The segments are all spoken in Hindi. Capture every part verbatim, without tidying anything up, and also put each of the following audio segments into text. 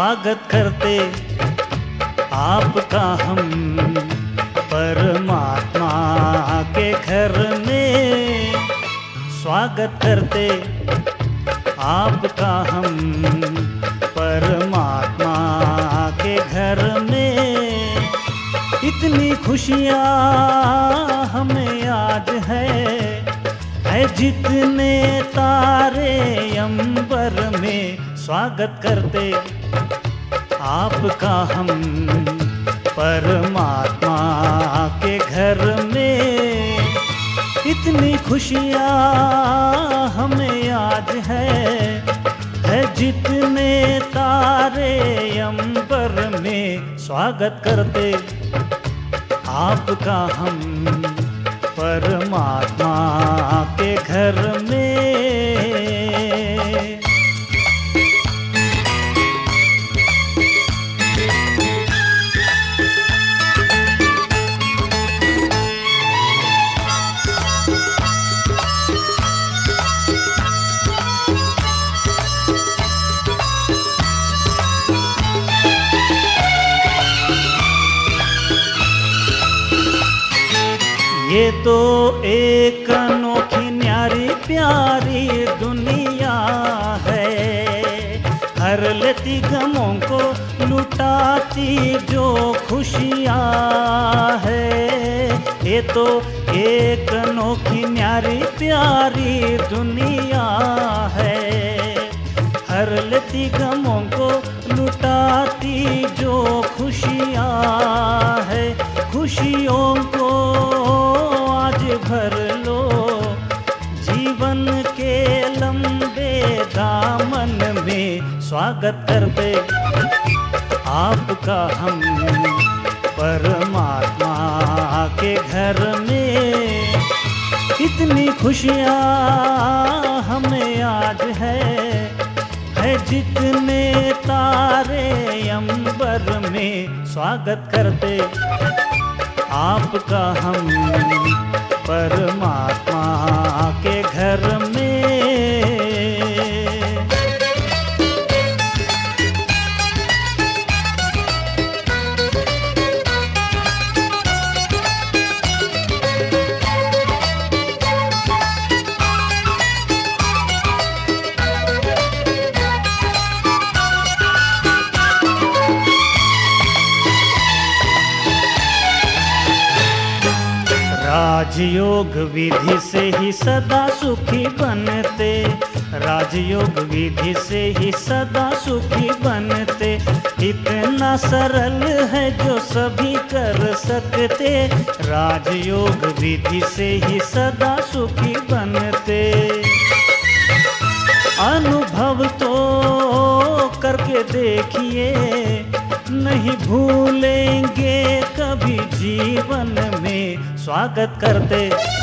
स्वागत करते आपका हम परमात्मा के घर में। स्वागत करते आपका हम परमात्मा के घर में। इतनी खुशियाँ हमें आज है, है जितने तारे अंबर में। स्वागत करते आपका हम परमात्मा के घर में। इतनी खुशियाँ हमें आज है, है जितने तारे अंबर में। स्वागत करते आपका हम परमात्मा के घर में। ये तो एक अनोखी न्यारी प्यारी दुनिया है, हर लेती गमों को लुटाती जो खुशियाँ है। ये तो एक अनोखी न्यारी प्यारी दुनिया है, हर लेती गमों को लुटाती जो खुशियाँ है। खुशियों को आज भर लो, जीवन के लंबे दामन में। स्वागत करते आपका हम परमात्मा के घर में। इतनी खुशियाँ हमें आज है, है जितने तारे अंबर में। स्वागत करते आपका हम परमात्मा के घर में। राजयोग विधि से ही सदा सुखी बनते, राजयोग विधि से ही सदा सुखी बनते। इतना सरल है जो सभी कर सकते, राजयोग विधि से ही सदा सुखी बनते। अनुभव तो करके देखिए, नहीं भूलेंगे कभी जीवन में। स्वागत करते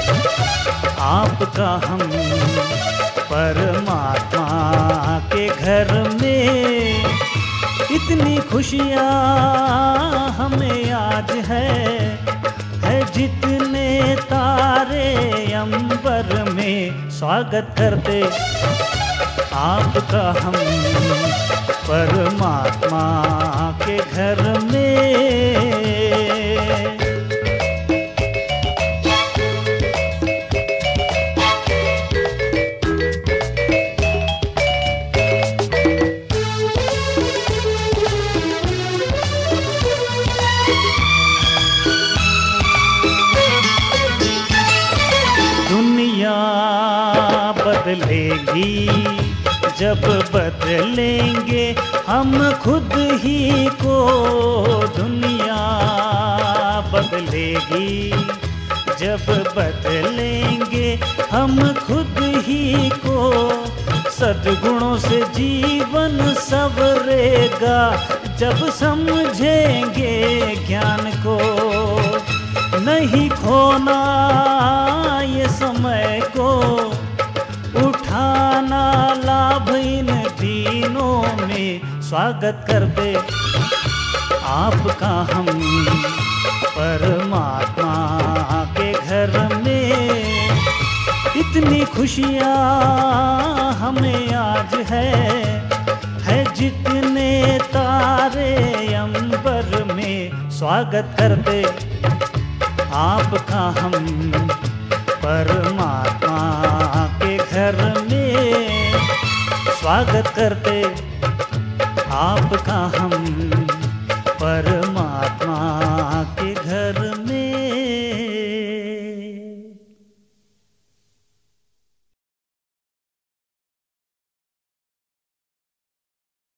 आपका हम परमात्मा के घर में। इतनी खुशियाँ हमें आज है, है जितने तारे अंबर में। स्वागत करते आपका हम परमात्मा के घर में। दुनिया बदलेगी जब बदलेंगे हम खुद ही को। दुनिया बदलेगी जब बदलेंगे हम खुद ही को। सद्गुणों से जीवन संवरेगा जब समझेंगे ज्ञान को। नहीं खोना ये समय को, उठाना लाभ इन दिनों में। स्वागत करते आपका हम परमात्मा के घर में। इतनी खुशियाँ हमें आज है, है जितने ता सारे अंबर में स्वागत करते आपका हम परमात्मा के घर में स्वागत करते आपका हम